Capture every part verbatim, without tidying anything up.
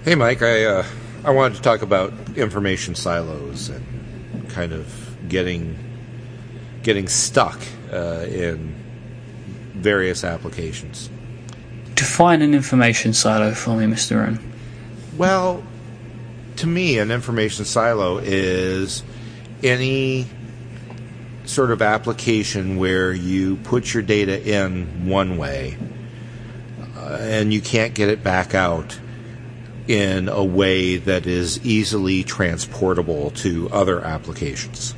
Hey, Mike. I uh, I wanted to talk about information silos and kind of getting getting stuck uh, in various applications. Define an information silo for me, Mister Rohn. Well, to me, an information silo is any sort of application where you put your data in one way uh, and you can't get it back out in a way that is easily transportable to other applications.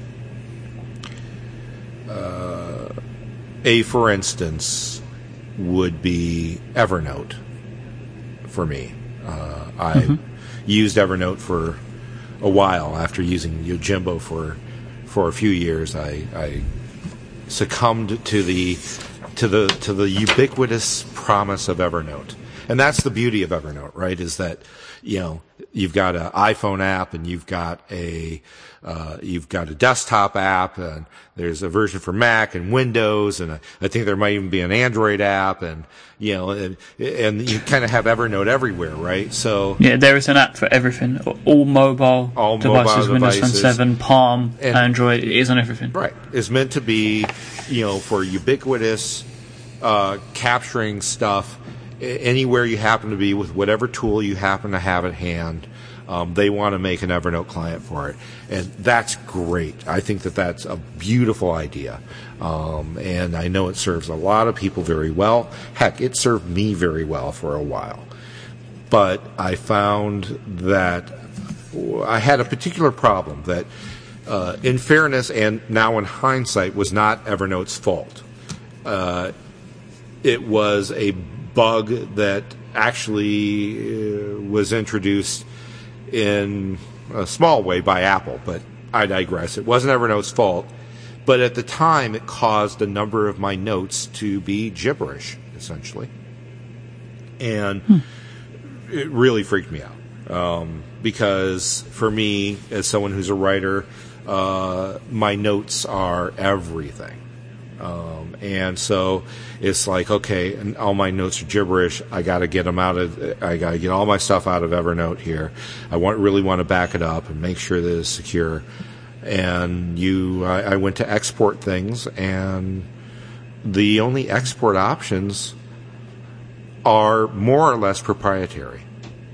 Uh, a, for instance, would be Evernote for me. Uh, I mm-hmm. used Evernote for a while. After using Yojimbo for for a few years, I, I succumbed to the to the to the ubiquitous promise of Evernote. And that's the beauty of Evernote, right? Is that, you know, you've got an iPhone app and you've got a uh, you've got a desktop app, and there's a version for Mac and Windows, and a, I think there might even be an Android app, and you know, and, and you kind of have Evernote everywhere, right? So yeah, there is an app for everything. All mobile all devices, mobile Windows devices. Phone seven, Palm, and, Android. It is on everything. Right. It's meant to be, you know, for ubiquitous uh, capturing stuff anywhere you happen to be with whatever tool you happen to have at hand. Um, they want to make an Evernote client for it, and that's great. I think that that's a beautiful idea, um, and I know it serves a lot of people very well. Heck, it served me very well for a while, but I found that I had a particular problem that, uh, in fairness and now in hindsight, was not Evernote's fault. Uh, it was a bug that actually uh, was introduced in a small way by Apple, but I digress. It wasn't Evernote's fault, but at the time it caused a number of my notes to be gibberish, essentially. And hmm. it really freaked me out, um, because for me, as someone who's a writer, uh, my notes are everything. Um, and so it's like, okay, and all my notes are gibberish. I got to get them out of. I got to get all my stuff out of Evernote here. I want really want to back it up and make sure that it's secure. And you, I, I went to export things, and the only export options are more or less proprietary.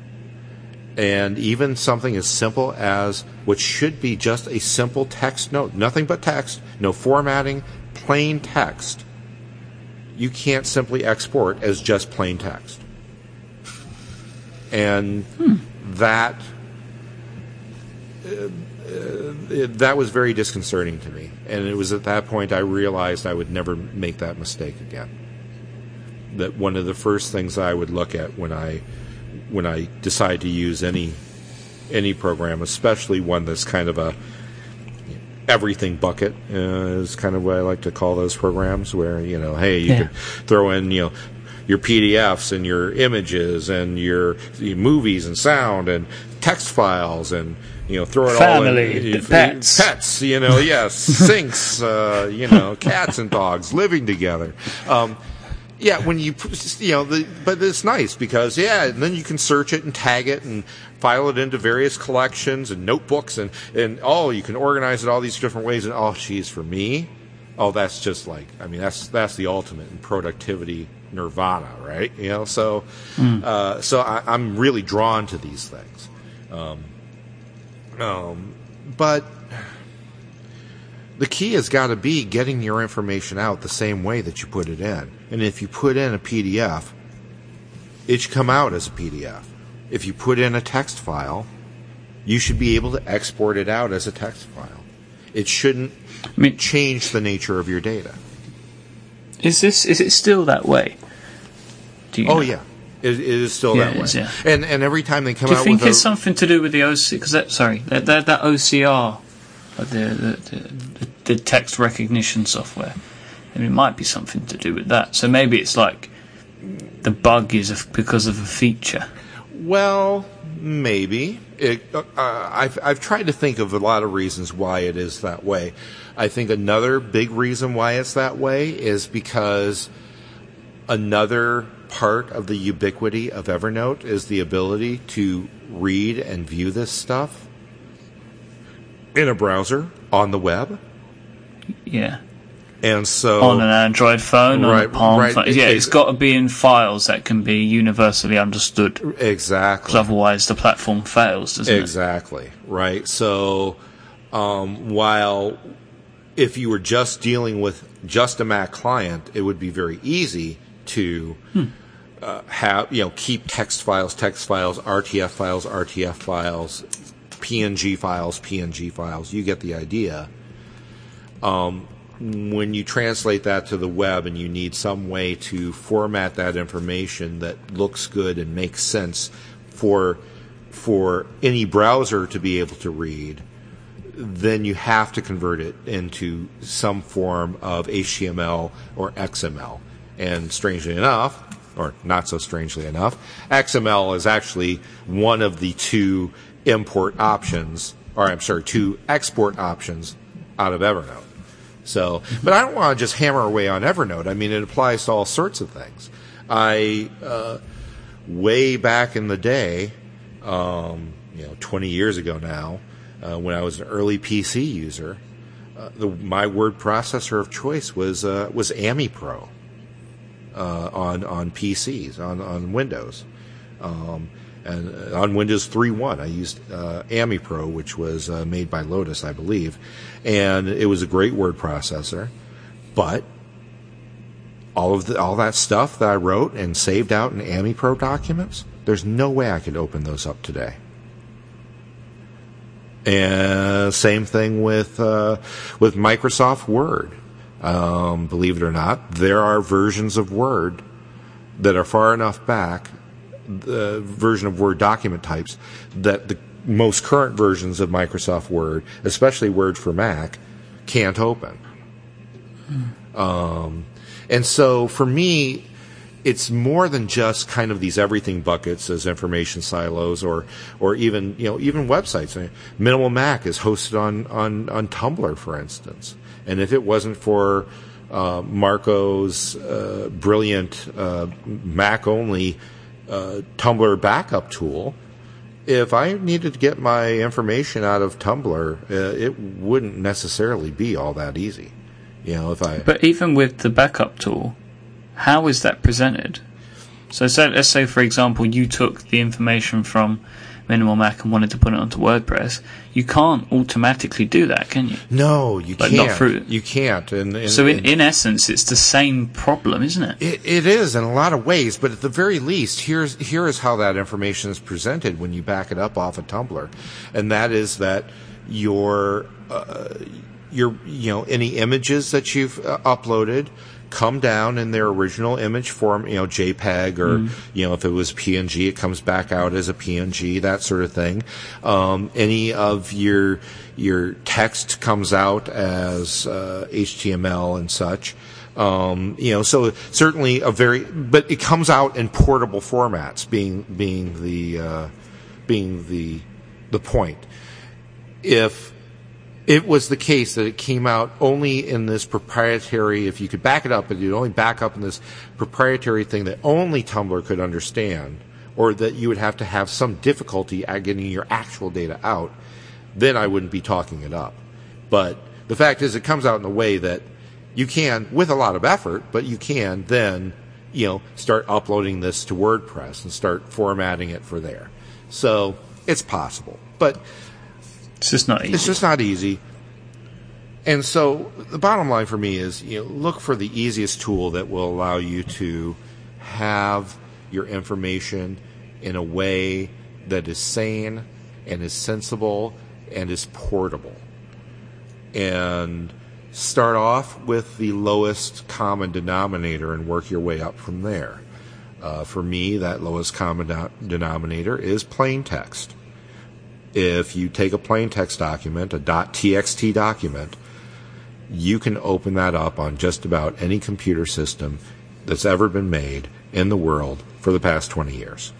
And even something as simple as what should be just a simple text note, nothing but text, no formatting, plain text, you can't simply export as just plain text. And hmm. that uh, uh, it, that was very disconcerting to me. And it was at that point I realized I would never make that mistake again. That one of the first things I would look at when I when I decide to use any any program, especially one that's kind of a everything bucket, uh, is kind of what I like to call those programs, where, you know, hey, you yeah. can throw in, you know, your P D Fs and your images and your, your movies and sound and text files, and, you know, throw it Family, all in. Family, pets. Pets, you know, yes, sinks, uh, you know, cats and dogs living together. Um, yeah, when you, you know, the, but it's nice because, yeah, and then you can search it and tag it and file it into various collections and notebooks, and, and oh, you can organize it all these different ways. And oh, geez, for me, oh, that's just like, I mean, that's that's the ultimate in productivity nirvana, right? You know, so mm. uh, so I, I'm really drawn to these things, um, um, but the key has got to be getting your information out the same way that you put it in. And if you put in a P D F, it should come out as a P D F. If you put in a text file, you should be able to export it out as a text file. It shouldn't I mean, change the nature of your data. Is this is it still that way? Do you oh know? yeah, it, it is still yeah, that way. Is, yeah. And and every time they come Do you out think with it's a, something to do with the O C? Because that sorry, that that, that O C R, the the, the the text recognition software. I mean, it might be something to do with that. So maybe it's like the bug is a, because of a feature. Well, maybe. It, uh, I've I've tried to think of a lot of reasons why it is that way. I think another big reason why it's that way is because another part of the ubiquity of Evernote is the ability to read and view this stuff in a browser on the web. Yeah. And so on an Android phone, on right, a Palm right, phone. Yeah, it's got to be in files that can be universally understood. Exactly. Because otherwise the platform fails, doesn't exactly. it? Exactly. Right. So um, while if you were just dealing with just a Mac client, it would be very easy to hmm. uh, have, you know, keep text files, text files, R T F files, R T F files, P N G files, P N G files. You get the idea. Um, when you translate that to the web and you need some way to format that information that looks good and makes sense for for any browser to be able to read, then you have to convert it into some form of H T M L or X M L. And strangely enough, or not so strangely enough, X M L is actually one of the two import options, or I'm sorry, two export options out of Evernote. So, but I don't want to just hammer away on Evernote. I mean, it applies to all sorts of things. I, uh, way back in the day, um, you know, twenty years ago now, uh, when I was an early P C user, uh, the, my word processor of choice was uh, was AmiPro uh, on on P Cs on on Windows. Um, And on Windows three point one, I used uh, AmiPro, which was uh, made by Lotus, I believe. And it was a great word processor. But all of the, all that stuff that I wrote and saved out in AmiPro documents, there's no way I could open those up today. And same thing with uh, with Microsoft Word. Um, believe it or not, there are versions of Word that are far enough back, the version of Word document types, that the most current versions of Microsoft Word, especially Word for Mac, can't open. Hmm. Um, and so for me, it's more than just kind of these everything buckets as information silos, or or even you know even websites. I mean, Minimal Mac is hosted on on on Tumblr, for instance, and if it wasn't for uh, Marco's uh, brilliant uh, Mac only Uh, Tumblr backup tool, if I needed to get my information out of Tumblr, uh, it wouldn't necessarily be all that easy. You know, if I. But even with the backup tool, how is that presented? So, say, let's say, for example, you took the information from Minimal Mac and wanted to put it onto WordPress. You can't automatically do that, can you? No, you like can't. Not through. You can't. And, and so, in, and in essence, it's the same problem, isn't it? it? It is in a lot of ways, but at the very least, here's here is how that information is presented when you back it up off of Tumblr, and that is that your uh, your you know any images that you've uh, uploaded come down in their original image form, you know, JPEG, or, mm. you know, if it was P N G, it comes back out as a P N G, that sort of thing. Um, any of your, your text comes out as, uh, H T M L and such. Um, you know, so certainly a very, but it comes out in portable formats, being, being the, uh, being the, the point. If, it was the case that it came out only in this proprietary, if you could back it up, but you'd only back up in this proprietary thing that only Tumblr could understand, or that you would have to have some difficulty at getting your actual data out, then I wouldn't be talking it up. But the fact is, it comes out in a way that you can, with a lot of effort, but you can then, you know, start uploading this to WordPress and start formatting it for there. So it's possible. But It's just not easy. It's just not easy. And so the bottom line for me is, you know, look for the easiest tool that will allow you to have your information in a way that is sane and is sensible and is portable. And start off with the lowest common denominator and work your way up from there. Uh, for me, that lowest common do- denominator is plain text. If you take a plain text document, a .txt document, you can open that up on just about any computer system that's ever been made in the world for the past twenty years.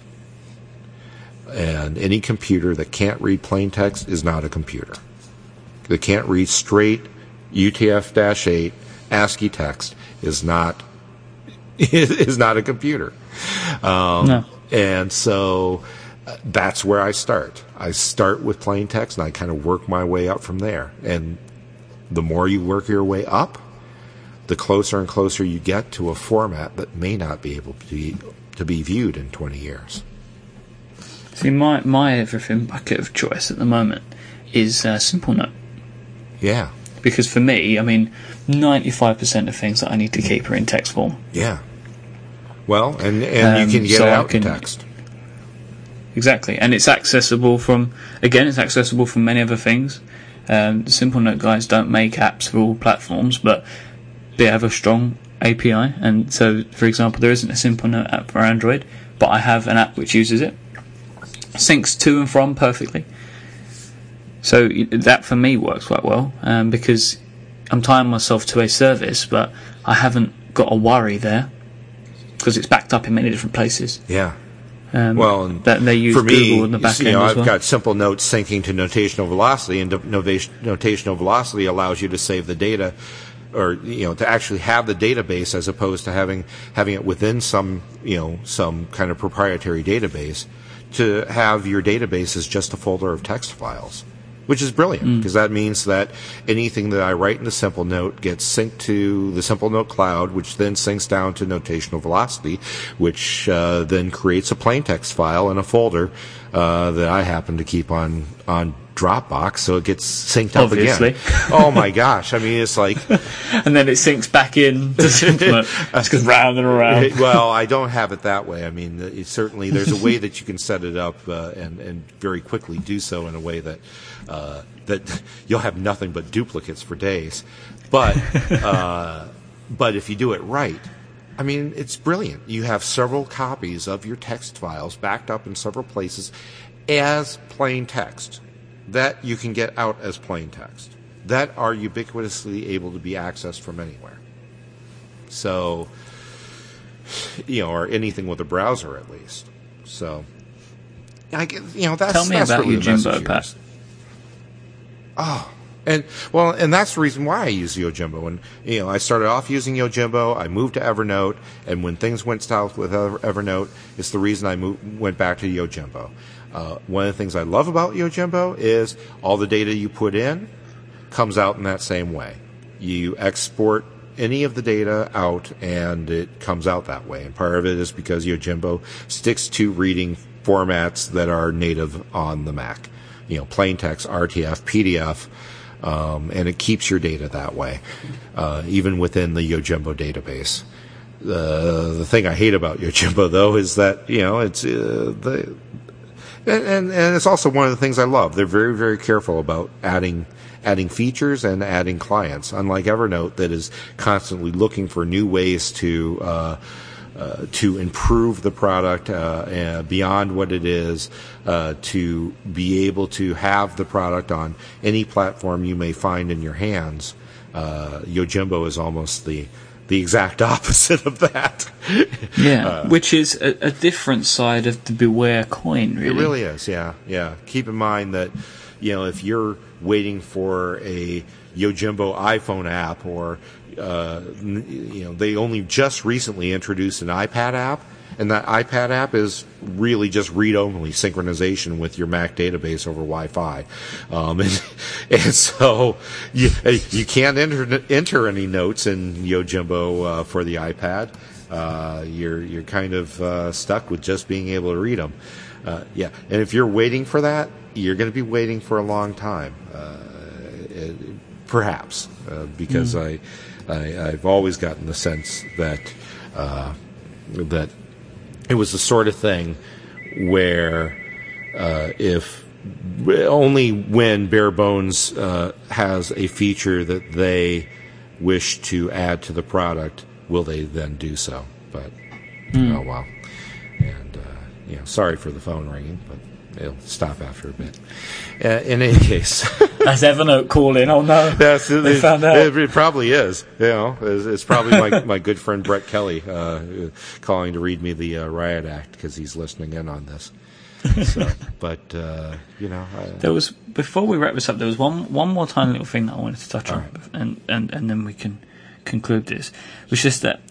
And any computer that can't read plain text is not a computer. That can't read straight U T F eight ASCII text is not is not a computer. Um, No. And so uh, that's where I start. I start with plain text, and I kind of work my way up from there. And the more you work your way up, the closer and closer you get to a format that may not be able to be, to be viewed in twenty years. See, my, my everything bucket of choice at the moment is uh, SimpleNote. Yeah. Because for me, I mean, ninety-five percent of things that I need to keep are in text form. Yeah. Well, and, and Um, you can get so it I out in can- text. Exactly, and it's accessible from, again, it's accessible from many other things. Um, the SimpleNote guys don't make apps for all platforms, but they have a strong A P I, and so, for example, there isn't a SimpleNote app for Android, but I have an app which uses it. Syncs to and from perfectly. So that, for me, works quite well, um, because I'm tying myself to a service, but I haven't got a worry there, because it's backed up in many different places. Yeah. Um, Well, and that they use for me, Google in the back you end know, as I've well. got simple notes syncing to notational velocity, and novation, notational velocity allows you to save the data, or you know, to actually have the database as opposed to having having it within some you know some kind of proprietary database. To have your database as just a folder of text files, which is brilliant because that means that anything that I write in the Simple Note gets synced to the Simple Note cloud, which then syncs down to notational velocity, which uh, then creates a plain text file in a folder uh, that I happen to keep on on Dropbox, so it gets synced up Obviously. again. Oh my gosh! I mean, it's like And then it syncs back in to SimpleNote. It just goes round and around. well, I don't have it that way. I mean, it, certainly there's a way that you can set it up uh, and and very quickly do so in a way that uh, that you'll have nothing but duplicates for days. But uh, but if you do it right, I mean, it's brilliant. You have several copies of your text files backed up in several places as plain text that you can get out as plain text that are ubiquitously able to be accessed from anywhere. So, you know, or anything with a browser at least. So, I get, you know, that's Tell me that's about really the Yojimbo, message here. Pat. Oh, and well, and that's the reason why I use Yojimbo. And you know, I started off using Yojimbo. I moved to Evernote, and when things went south with Ever- Evernote, it's the reason I moved, went back to Yojimbo. Uh, one of the things I love about Yojimbo is all the data you put in comes out in that same way. You export any of the data out, and it comes out that way. And part of it is because Yojimbo sticks to reading formats that are native on the Mac. You know, plain text, R T F, P D F, um, and it keeps your data that way, uh, even within the Yojimbo database. Uh, the thing I hate about Yojimbo, though, is that, you know, it's uh, the and, and and it's also one of the things I love. They're very, very careful about adding adding features and adding clients, unlike Evernote that is constantly looking for new ways to uh, uh, to improve the product uh, uh, beyond what it is, uh, to be able to have the product on any platform you may find in your hands. Uh, Yojimbo is almost the the exact opposite of that. Yeah, Uh, which is a, a different side of the Beware coin, really. It really is, yeah, yeah. Keep in mind that, you know, if you're waiting for a Yojimbo iPhone app, or uh, you know, they only just recently introduced an iPad app, and that iPad app is really just read-only synchronization with your Mac database over Wi-Fi, um, and, and so you you can't enter enter any notes in Yojimbo uh, for the iPad. Uh, you're you're kind of uh, stuck with just being able to read them. Uh, yeah, and if you're waiting for that, you're going to be waiting for a long time, uh, it, perhaps, uh, because mm. I, I I've always gotten the sense that uh, that it was the sort of thing where uh, if only when Bare Bones uh, has a feature that they wish to add to the product will they then do so. But mm. oh well, and uh, you know, sorry for the phone ringing, but it'll stop after a bit. Uh, in any case, that's Evernote calling. Oh no, yes, they it, found out. It, it probably is. You know, it's, it's probably my my good friend Brett Kelly uh, calling to read me the uh, Riot Act because he's listening in on this. So, but uh, you know, I, there was before we wrap this up. There was one one more tiny little thing that I wanted to touch on, right. and, and and then we can conclude this. It was just that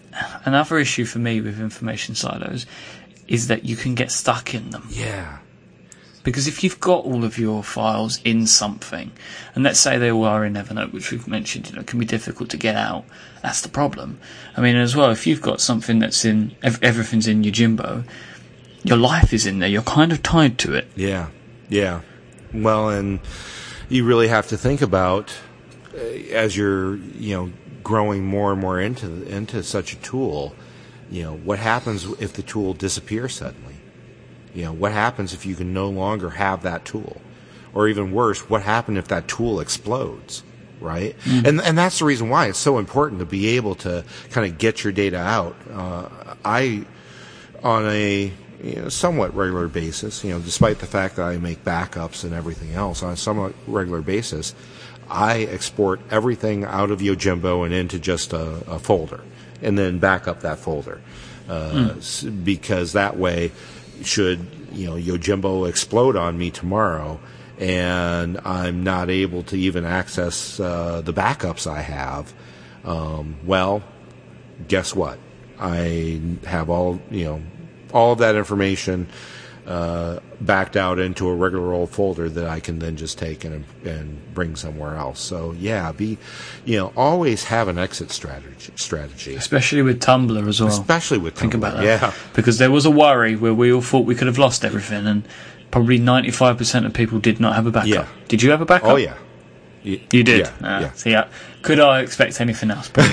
another issue for me with information silos is that you can get stuck in them. Yeah. Because if you've got all of your files in something, and let's say they all are in Evernote, which we've mentioned, you know, it can be difficult to get out. That's the problem. I mean, as well, if you've got something that's in, everything's in your Jimbo, your life is in there. You're kind of tied to it. Yeah, yeah. Well, and you really have to think about uh, as you're, you know, growing more and more into into such a tool. You know, what happens if the tool disappears suddenly? You know, what happens if you can no longer have that tool? Or even worse, what happens if that tool explodes, right? Mm. And and that's the reason why it's so important to be able to kind of get your data out. Uh, I, on a you know, somewhat regular basis, you know, despite the fact that I make backups and everything else, on a somewhat regular basis, I export everything out of Yojimbo and into just a, a folder, and then back up that folder. Uh, mm. Because that way, should you know Yojimbo explode on me tomorrow and I'm not able to even access uh, the backups I have, um, well, guess what? I have all you know all of that information uh, backed out into a regular old folder that I can then just take and and bring somewhere else. So yeah, be you know always have an exit strategy. Strategy, especially with Tumblr as well. Especially with Tumblr. Think about that. Yeah, because there was a worry where we all thought we could have lost everything, and probably ninety-five percent of people did not have a backup. Yeah. Did you have a backup? Oh yeah. You, you did. Yeah, uh, yeah. So yeah, could I expect anything else? Well,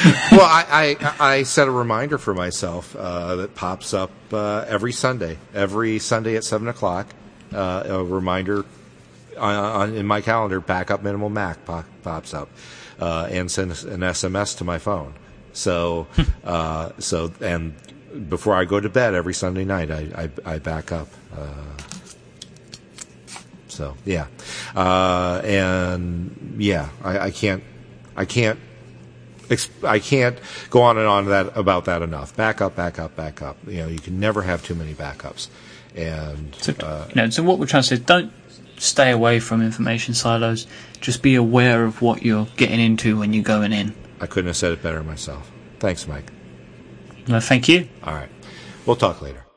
I, I I set a reminder for myself uh, that pops up uh, every Sunday. Every Sunday at seven o'clock, uh, a reminder on, on in my calendar. Backup Minimal Mac pop, pops up uh, and sends an S M S to my phone. So uh, so and before I go to bed every Sunday night, I I, I back up. Uh, So yeah, uh, and yeah, I, I can't, I can't, exp- I can't go on and on that about that enough. Back up, back up, back up. You know, you can never have too many backups. And so, uh, you know, so what we're trying to say is, don't stay away from information silos. Just be aware of what you're getting into when you're going in. I couldn't have said it better myself. Thanks, Mike. No, thank you. All right, we'll talk later.